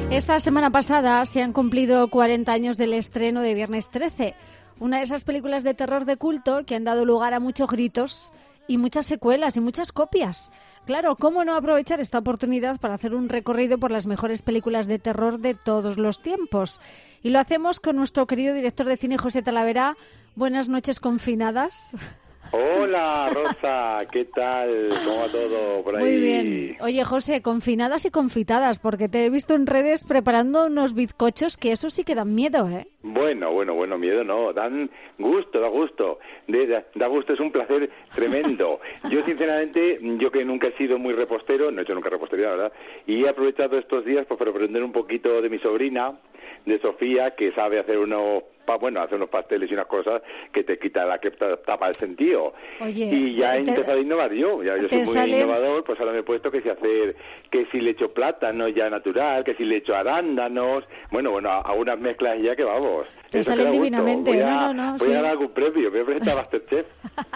Esta semana pasada se han cumplido 40 años del estreno de Viernes 13, una de esas películas de terror de culto que han dado lugar a muchos gritos y muchas secuelas y muchas copias. Claro, ¿cómo no aprovechar esta oportunidad para hacer un recorrido por las mejores películas de terror de todos los tiempos? Y lo hacemos con nuestro querido director de cine, José Talavera. Buenas noches, confinadas. Hola, Rosa, ¿qué tal? ¿Cómo va todo por ahí? Muy bien. Oye, José, confinadas y confitadas, porque te he visto en redes preparando unos bizcochos que eso sí que dan miedo, ¿eh? Bueno, miedo no, dan gusto, da gusto. Da gusto, es un placer tremendo. Yo, sinceramente, yo que nunca he sido muy repostero, no he hecho nunca repostería, la verdad, y he aprovechado estos días pues, para aprender un poquito de mi sobrina, de Sofía, que sabe hacer hacer unos pasteles y unas cosas que te quita la que tapa el sentido. Oye, y ya he empezado a innovar yo soy muy innovador, pues ahora me he puesto que si le echo plátano ya natural, que si le echo arándanos, hago unas mezclas ya que vamos. Te salen divinamente. Voy a dar algún premio, voy a presentar a Masterchef.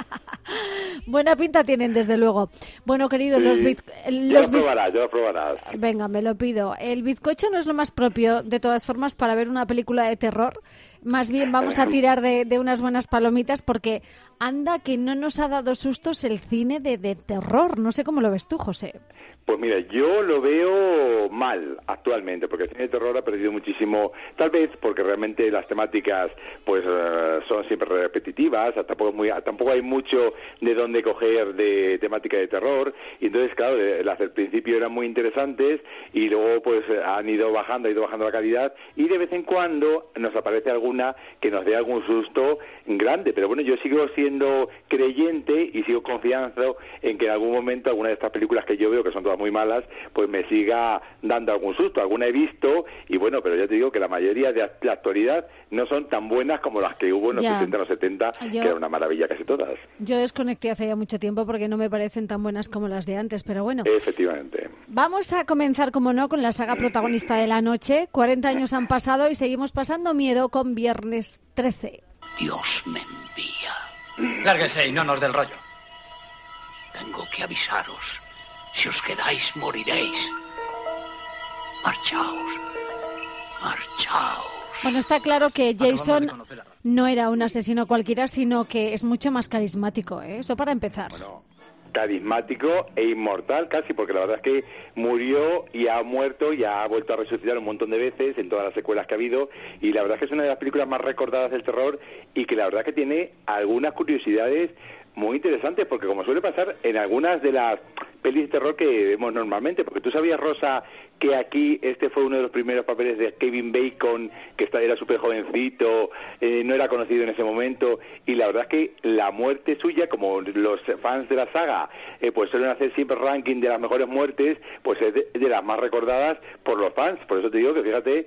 Buena pinta tienen, desde luego. Bueno, querido, sí. Ya lo probarás. Venga, me lo pido. El bizcocho no es lo más propio, de todas formas, para ver una película de terror. Más bien vamos a tirar de unas buenas palomitas, porque anda que no nos ha dado sustos el cine de terror. No sé cómo lo ves tú, José. Pues mira, yo lo veo mal actualmente, porque el cine de terror ha perdido muchísimo, tal vez porque realmente las temáticas pues son siempre repetitivas, tampoco hay mucho de dónde coger de temática de terror, y entonces claro, las del principio eran muy interesantes y luego pues ha ido bajando la calidad, y de vez en cuando nos aparece alguna que nos dé algún susto grande, pero bueno, yo sigo siendo creyente y sigo confiando en que en algún momento alguna de estas películas que yo veo, que son todas muy malas, pues me siga dando algún susto. Alguna he visto y bueno, pero ya te digo que la mayoría de la actualidad no son tan buenas como las que hubo en los 60, los 70, que era una maravilla casi todas. Yo desconecté hace ya mucho tiempo porque no me parecen tan buenas como las de antes, pero bueno. Efectivamente. Vamos a comenzar, como no, con la saga protagonista de la noche. 40 años han pasado y seguimos pasando miedo con Viernes 13. Dios me envía. Lárguese y no nos dé el rollo. Tengo que avisaros. Si os quedáis, moriréis. Marchaos. Bueno, está claro que Jason no era un asesino cualquiera, sino que es mucho más carismático, ¿eh? Eso para empezar. Bueno, carismático e inmortal casi, porque la verdad es que murió y ha muerto y ha vuelto a resucitar un montón de veces en todas las secuelas que ha habido, y la verdad es que es una de las películas más recordadas del terror, y que la verdad que tiene algunas curiosidades muy interesantes, porque como suele pasar en algunas de las pelis de terror que vemos normalmente, porque tú sabías, Rosa, que aquí este fue uno de los primeros papeles de Kevin Bacon, que era súper jovencito, no era conocido en ese momento, y la verdad es que la muerte suya, como los fans de la saga pues suelen hacer siempre ranking de las mejores muertes, pues es de las más recordadas por los fans. Por eso te digo que fíjate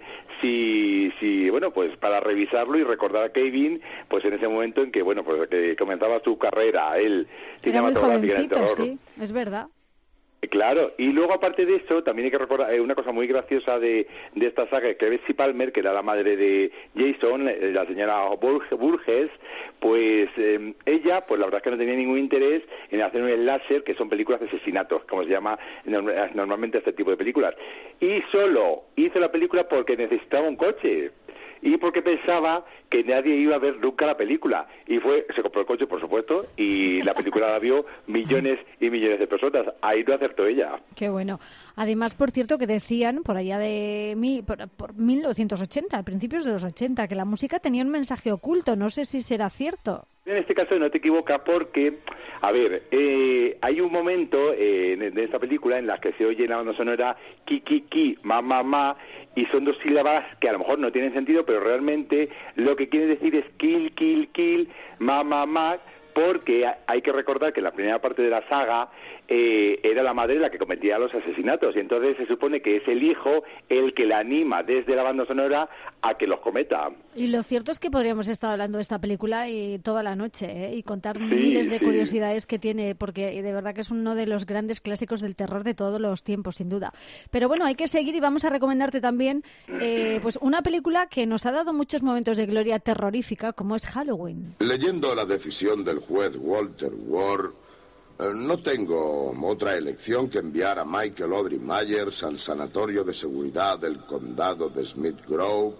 si bueno, pues para revisarlo y recordar a Kevin, pues en ese momento en que bueno, pues que comenzaba su carrera, él era muy jovencito, sí, es verdad. Claro, y luego aparte de eso, también hay que recordar una cosa muy graciosa de esta saga, que Betsy Palmer, que era la madre de Jason, la señora Burgess, pues ella, pues la verdad es que no tenía ningún interés en hacer un slasher, que son películas de asesinatos, como se llama normalmente este tipo de películas, y solo hizo la película porque necesitaba un coche. Y porque pensaba que nadie iba a ver nunca la película. Y se compró el coche, por supuesto, y la película la vio millones y millones de personas. Ahí no acertó ella. Qué bueno. Además, por cierto, que decían, por allá por 1980, a principios de los 80, que la música tenía un mensaje oculto. No sé si será cierto. En este caso no te equivocas porque, a ver, hay un momento de esta película en la que se oye en la banda sonora ki, ki, ki, ma, ma, ma, y son dos sílabas que a lo mejor no tienen sentido, pero realmente lo que quiere decir es kill, kill, kill, ma, ma, ma, porque hay que recordar que en la primera parte de la saga era la madre la que cometía los asesinatos, y entonces se supone que es el hijo el que la anima desde la banda sonora a que los cometa. Y lo cierto es que podríamos estar hablando de esta película toda la noche, y contar miles de curiosidades que tiene, porque de verdad que es uno de los grandes clásicos del terror de todos los tiempos, sin duda. Pero bueno, hay que seguir y vamos a recomendarte también pues una película que nos ha dado muchos momentos de gloria terrorífica, como es Halloween. Leyendo la decisión del juez Walter Ward, No tengo otra elección que enviar a Michael Audrey Myers al Sanatorio de Seguridad del Condado de Smith Grove,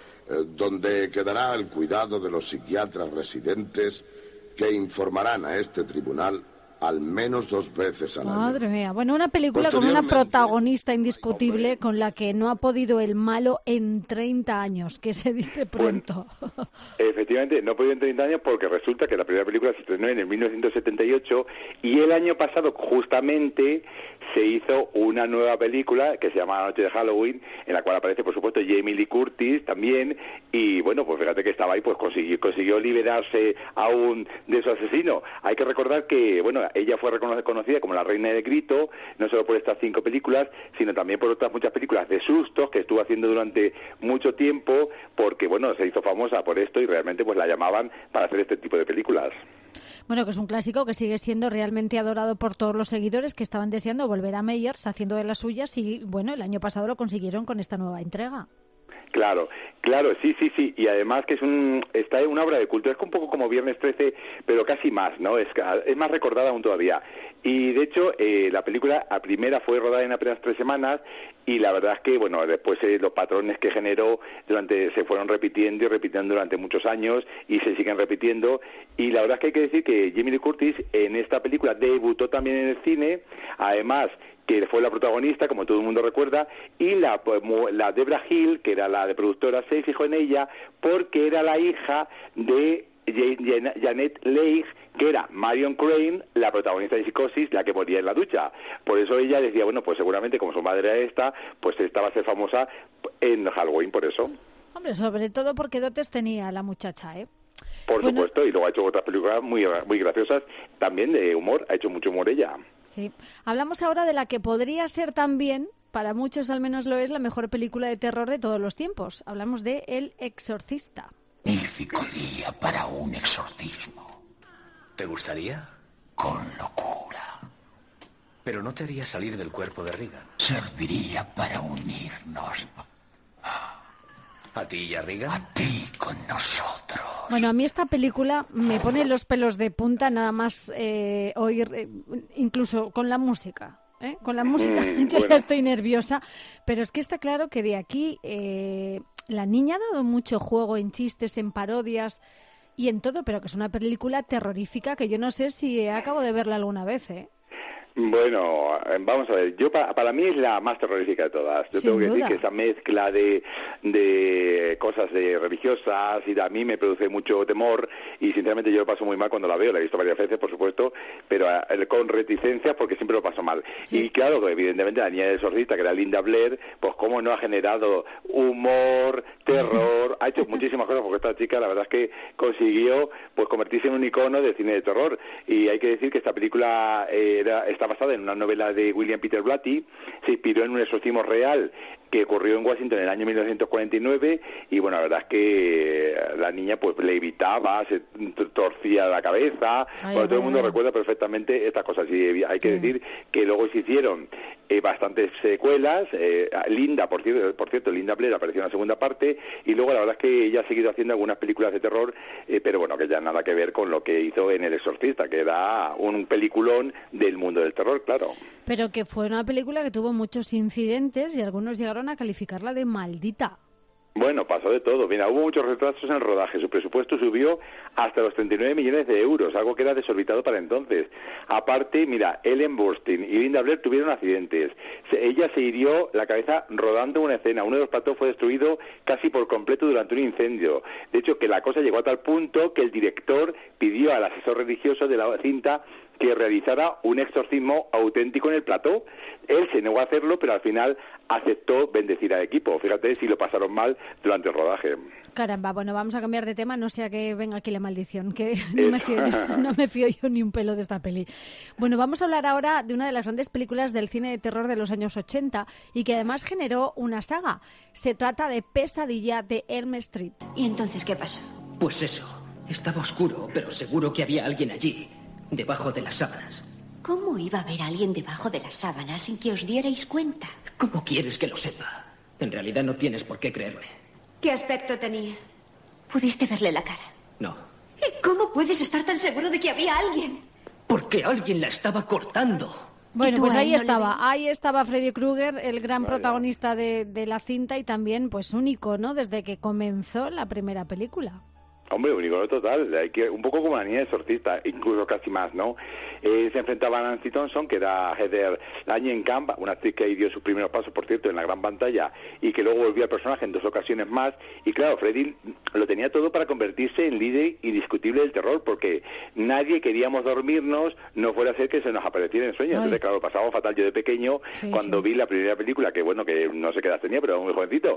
donde quedará al cuidado de los psiquiatras residentes que informarán a este tribunal al menos 2 veces al año. Madre mía. Bueno, una película con una protagonista indiscutible con la que no ha podido el malo en 30 años, que se dice pronto. Bueno, efectivamente, no ha podido en 30 años porque resulta que la primera película se estrenó en el 1978 y el año pasado justamente se hizo una nueva película que se llama La Noche de Halloween, en la cual aparece, por supuesto, Jamie Lee Curtis también, y bueno, pues fíjate que estaba ahí, pues consiguió liberarse aún de su asesino. Hay que recordar que, bueno, ella fue reconocida como la reina del grito, no solo por estas 5 películas, sino también por otras muchas películas de sustos que estuvo haciendo durante mucho tiempo, porque, bueno, se hizo famosa por esto y realmente pues la llamaban para hacer este tipo de películas. Bueno, que es un clásico que sigue siendo realmente adorado por todos los seguidores que estaban deseando volver a Myers haciendo de las suyas y, bueno, el año pasado lo consiguieron con esta nueva entrega. Claro, sí, y además que está en una obra de culto, es un poco como Viernes 13, pero casi más, ¿no? Es más recordada aún todavía. Y de hecho, la película, la primera fue rodada en apenas 3 semanas, y la verdad es que, bueno, después los patrones que generó se fueron repitiendo y repitiendo durante muchos años, y se siguen repitiendo, y la verdad es que hay que decir que Jamie Lee Curtis en esta película debutó también en el cine, además que fue la protagonista, como todo el mundo recuerda, y la Deborah Hill, que era la de productora, se fijó en ella porque era la hija de Janet Leigh, que era Marion Crane, la protagonista de Psicosis, la que moría en la ducha. Por eso ella decía, bueno, pues seguramente como su madre era esta, pues esta va a ser famosa en Halloween, por eso. Hombre, sobre todo porque dotes tenía la muchacha, ¿eh? Por supuesto, y luego ha hecho otras películas muy graciosas, también de humor, ha hecho mucho humor ella. Sí. Hablamos ahora de la que podría ser también, para muchos al menos lo es, la mejor película de terror de todos los tiempos. Hablamos de El Exorcista. Magnífico día para un exorcismo. ¿Te gustaría? Con locura. Pero no te haría salir del cuerpo de Regan. Serviría para unirnos. ¿A ti y a Regan? A ti con nosotros. Bueno, a mí esta película me pone los pelos de punta nada más oír, incluso con la música. Con la música yo ya estoy nerviosa, pero es que está claro que de aquí la niña ha dado mucho juego en chistes, en parodias y en todo, pero que es una película terrorífica que yo no sé si acabo de verla alguna vez, ¿eh? Bueno, vamos a ver, para mí es la más terrorífica de todas. Yo tengo que decir que esa mezcla de cosas religiosas y a mí me produce mucho temor y sinceramente yo lo paso muy mal cuando la veo, la he visto varias veces por supuesto, pero con reticencias porque siempre lo paso mal. Sí. Y claro, evidentemente la niña del exorcista, que era Linda Blair, pues cómo no ha generado humor, terror, ha hecho muchísimas cosas porque esta chica la verdad es que consiguió pues convertirse en un icono del cine de terror y hay que decir que esta película está basada en una novela de William Peter Blatty, se inspiró en un exorcismo real que ocurrió en Washington en el año 1949 y bueno, la verdad es que la niña pues le evitaba, se torcía la cabeza, todo el mundo recuerda perfectamente estas cosas y hay que decir que luego se hicieron bastantes secuelas, Linda, por cierto, Linda Blair apareció en la segunda parte y luego la verdad es que ella ha seguido haciendo algunas películas de terror, pero bueno, que ya nada que ver con lo que hizo en El Exorcista, que era un peliculón del mundo del terror, claro. Pero que fue una película que tuvo muchos incidentes y algunos llegaron a calificarla de maldita. Bueno, pasó de todo. Mira, hubo muchos retrasos en el rodaje. Su presupuesto subió hasta los 39 millones de euros, algo que era desorbitado para entonces. Aparte, mira, Ellen Burstyn y Linda Blair tuvieron accidentes. Ella se hirió la cabeza rodando una escena. Uno de los platos fue destruido casi por completo durante un incendio. De hecho, que la cosa llegó a tal punto que el director pidió al asesor religioso de la cinta que realizara un exorcismo auténtico en el plató. Él se negó a hacerlo, pero al final aceptó bendecir al equipo. Fíjate si lo pasaron mal durante el rodaje. Caramba, bueno, vamos a cambiar de tema, no sea que venga aquí la maldición, que no me fío yo ni un pelo de esta peli. Bueno, vamos a hablar ahora de una de las grandes películas del cine de terror de los años 80 y que además generó una saga. Se trata de Pesadilla de Elm Street. ¿Y entonces qué pasó? Pues eso, estaba oscuro, pero seguro que había alguien allí, debajo de las sábanas. ¿Cómo iba a haber alguien debajo de las sábanas sin que os dierais cuenta? ¿Cómo quieres que lo sepa? En realidad no tienes por qué creerme. ¿Qué aspecto tenía? ¿Pudiste verle la cara? No. ¿Y cómo puedes estar tan seguro de que había alguien? Porque alguien la estaba cortando. Bueno, pues ahí no estaba Freddy Krueger, el gran protagonista de la cinta y también pues un icono desde que comenzó la primera película. Hombre, un icono total, hay que un poco como la niña exorcista, incluso casi más, ¿no? Se enfrentaba a Nancy Thompson, que era Heather Langenkamp, una actriz que ahí dio sus primeros pasos, por cierto, en la gran pantalla, y que luego volvió al personaje en 2 ocasiones más, y claro, Freddy lo tenía todo para convertirse en líder indiscutible del terror, porque nadie queríamos dormirnos, no fuera a ser que se nos apareciera en sueños. Entonces, claro, pasaba fatal. Yo de pequeño, cuando vi la primera película, que bueno, que no sé qué edad tenía, pero era muy jovencito,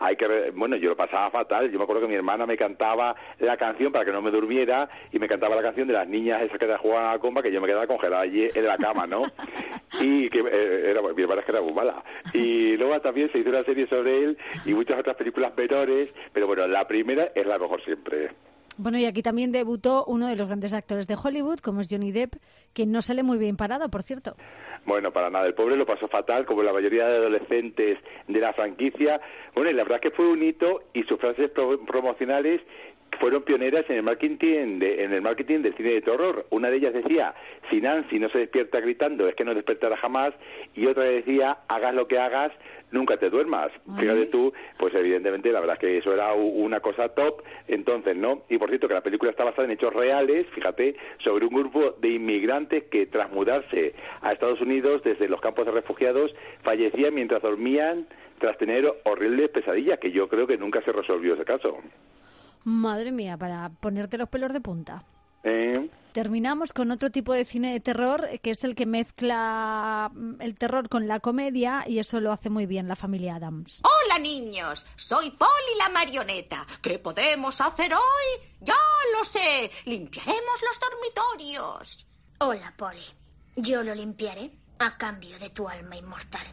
yo lo pasaba fatal. Yo me acuerdo que mi hermana me cantaba la canción para que no me durmiera y me cantaba la canción de las niñas esas que jugaban a la comba, que yo me quedaba congelada allí en la cama, ¿no? Y que mi hermana es que era muy mala. Y luego también se hizo una serie sobre él y muchas otras películas menores, pero bueno, la primera es la mejor siempre. Bueno, y aquí también debutó uno de los grandes actores de Hollywood, como es Johnny Depp, que no sale muy bien parado, por cierto. Bueno, para nada, el pobre lo pasó fatal, como la mayoría de adolescentes de la franquicia. Bueno, y la verdad es que fue un hito y sus frases promocionales fueron pioneras en el marketing del cine de terror. Una de ellas decía: si Nancy no se despierta gritando, es que no despertará jamás. Y otra decía: hagas lo que hagas, nunca te duermas. Fíjate tú, pues evidentemente la verdad es que eso era una cosa top entonces, ¿no? Y por cierto que la película está basada en hechos reales, fíjate, sobre un grupo de inmigrantes que tras mudarse a Estados Unidos desde los campos de refugiados fallecían mientras dormían tras tener horribles pesadillas, que yo creo que nunca se resolvió ese caso. Madre mía, para ponerte los pelos de punta. Terminamos con otro tipo de cine de terror, que es el que mezcla el terror con la comedia, y eso lo hace muy bien la familia Addams. Hola, niños, soy Polly la marioneta. ¿Qué podemos hacer hoy? ¡Ya lo sé! ¡Limpiaremos los dormitorios! Hola, Polly. Yo lo limpiaré a cambio de tu alma inmortal.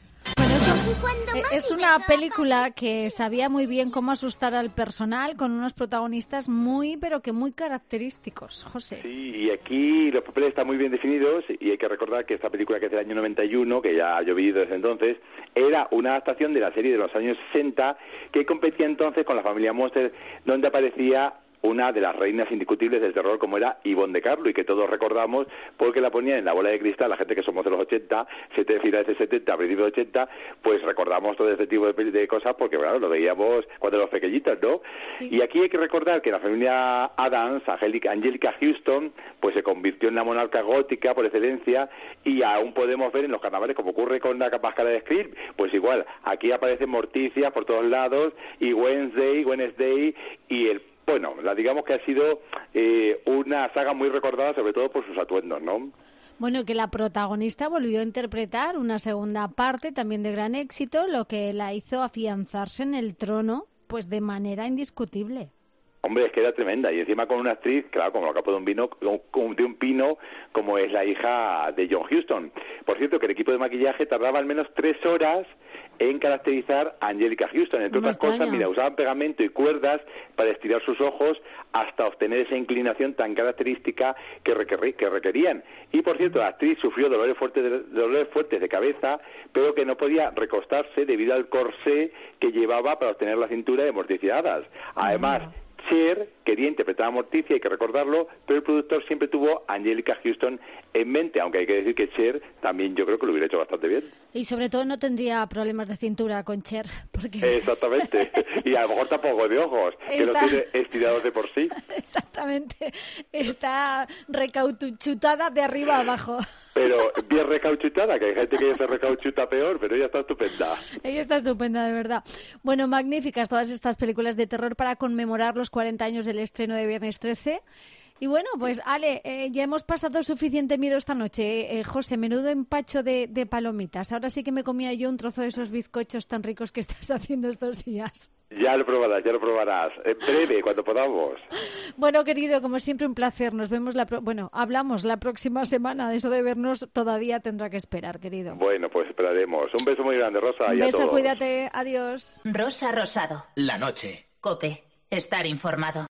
Bueno, es una película que sabía muy bien cómo asustar al personal, con unos protagonistas muy característicos, José. Sí, y aquí los papeles están muy bien definidos, y hay que recordar que esta película, que es del año 91, que ya ha llovido desde entonces, era una adaptación de la serie de los años 60, que competía entonces con la familia Monster, donde aparecía una de las reinas indiscutibles del terror, como era Ivonne de Carlo, y que todos recordamos porque la ponían en La bola de cristal. La gente que somos de los 80, finales de 70, principios de 80, pues recordamos todo este tipo de cosas porque, claro, lo veíamos cuando éramos pequeñitos, ¿no? Sí. Y aquí hay que recordar que la familia Addams, Angelica Houston, pues se convirtió en la monarca gótica por excelencia, y aún podemos ver en los carnavales, como ocurre con la máscara de Scream, pues igual, aquí aparecen Morticia por todos lados, y Wednesday, y digamos que ha sido una saga muy recordada, sobre todo por sus atuendos, ¿no? Bueno, que la protagonista volvió a interpretar una segunda parte también de gran éxito, lo que la hizo afianzarse en el trono, pues de manera indiscutible. Hombre, es que era tremenda, y encima con una actriz, claro, como la capa de un pino, como es la hija de John Huston. Por cierto, que el equipo de maquillaje tardaba al menos 3 horas en caracterizar a Angelica Houston. Entre otras cosas, usaban pegamento y cuerdas para estirar sus ojos hasta obtener esa inclinación tan característica que requerían. Y por cierto, la actriz sufrió dolores fuertes de cabeza, pero que no podía recostarse debido al corsé que llevaba para obtener la cintura de Morticia Addams. Además, Cher quería interpretar a Morticia, hay que recordarlo, pero el productor siempre tuvo a Angelica Houston en mente, aunque hay que decir que Cher también yo creo que lo hubiera hecho bastante bien. Y sobre todo no tendría problemas de cintura con Cher, porque... Exactamente, y a lo mejor tampoco de ojos, que lo tiene estirados de por sí. Exactamente, está recauchutada de arriba a abajo. Pero bien recauchutada, que hay gente que ya se recauchuta peor, pero ella está estupenda. Ella está estupenda, de verdad. Bueno, magníficas todas estas películas de terror para conmemorar los 40 años del estreno de Viernes 13. Y bueno, pues Ale, ya hemos pasado suficiente miedo esta noche. José, menudo empacho de palomitas. Ahora sí que me comía yo un trozo de esos bizcochos tan ricos que estás haciendo estos días. Ya lo probarás. En breve, cuando podamos. Bueno, querido, como siempre, un placer. Nos vemos hablamos la próxima semana. Eso de vernos todavía tendrá que esperar, querido. Bueno, pues esperaremos. Un beso muy grande, Rosa. Un beso, y a todos. Cuídate. Adiós. Rosa Rosado. La noche. COPE. Estar informado.